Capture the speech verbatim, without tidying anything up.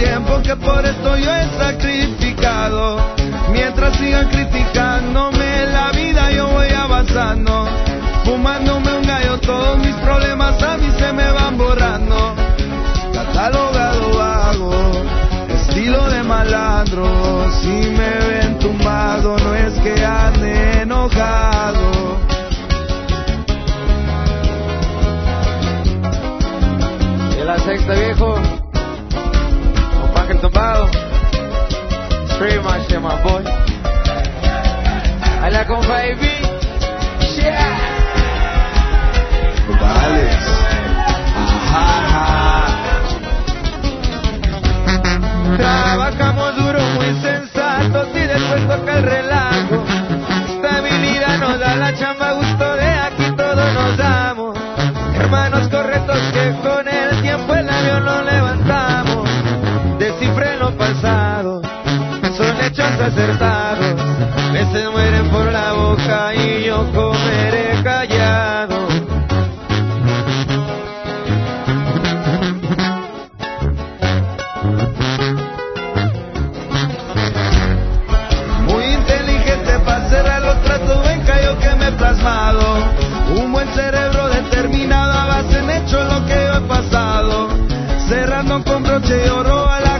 tiempo que por esto yo he sacrificado. Mientras sigan criticándome la vida yo voy avanzando. Fumándome un gallo todos mis problemas a mí se me van borrando. Catalogado vago, estilo de malandro. Si me ven tumbado no es que ande enojado. Y la sexta, viejo, con Ángel tumbado. It's pretty much there, my boy. Ahí la con baby. Yeah. Alex. Ajá. Trabajamos duro, muy sensatos y después toca el relajo. Estabilidad nos da la chamba, gusto de aquí todos nos damos. Hermanos correctos que con el tiempo el avión lo levantamos. Descifré lo pasado, son hechos acertados. Veces mueren por la boca y yo comeré callado. Muy inteligente para cerrar los tratos, ven callo que me he plasmado. Un buen cerebro determinado a base en hecho lo que yo he pasado. Cerrando con broche de oro a la